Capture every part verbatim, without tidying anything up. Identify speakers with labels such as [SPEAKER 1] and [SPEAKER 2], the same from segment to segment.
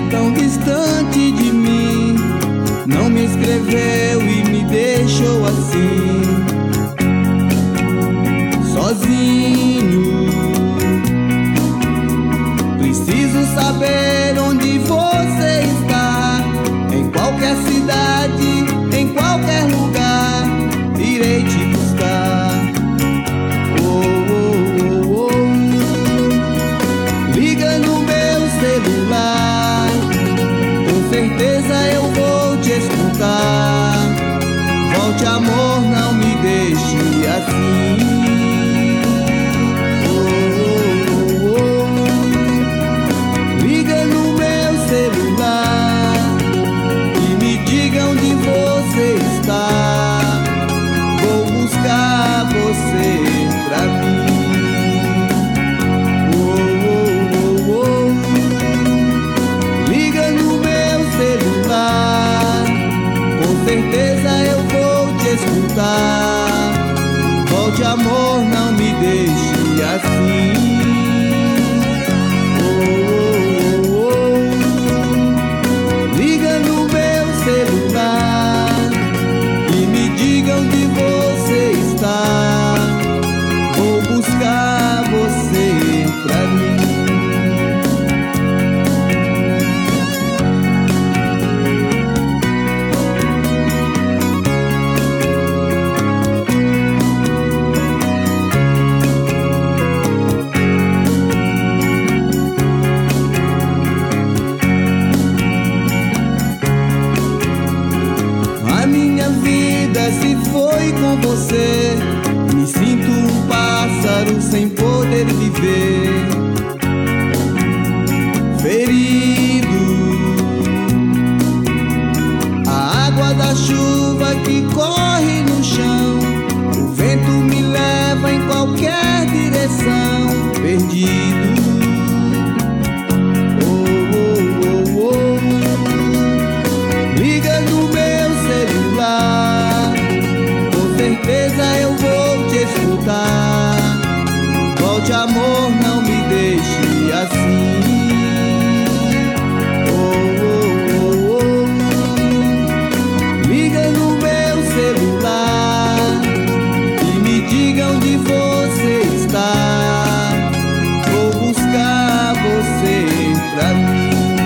[SPEAKER 1] tão distante de mim, não me escreveu e me deixou assim, sozinho. Preciso saber onde você está, em qualquer cidade, em qualquer lugar, irei te buscar. Oh, oh, oh, oh. Liga no meu celular, com certeza eu vou te escutar. Volte, amor, não me deixe assim. Vou buscar você pra mim. Oh, oh, oh, oh. Liga no meu celular, com certeza eu vou te escutar. Volte, amor, não me deixe assim. Oh, oh, oh. Liga no meu celular, diga onde você está. Vou buscar você pra mim. A minha vida se foi com você, me sinto um pássaro sem poder viver, ferido. A água da chuva que corre no chão, o vento me leva em qualquer direção, perdido. Oh, oh, oh, oh. Liga no meu celular, com certeza eu vou te escutar. Volte, amor, não me deixe assim. Oh, oh, oh, oh. Liga no meu celular e me diga onde você está. Vou buscar você pra mim.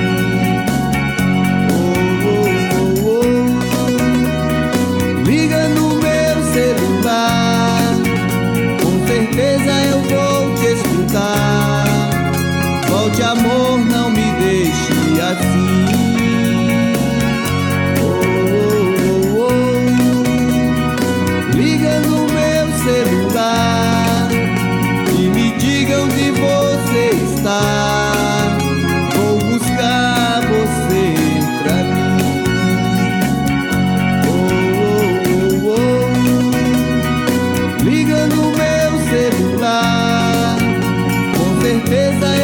[SPEAKER 1] Eu vou te escutar. Volte, amor, não me deixe assim. Oh, oh, oh. Liga no meu celular e me diga onde você está. Vou buscar você pra mim. Oh, oh, oh. Liga no meu celular, com certeza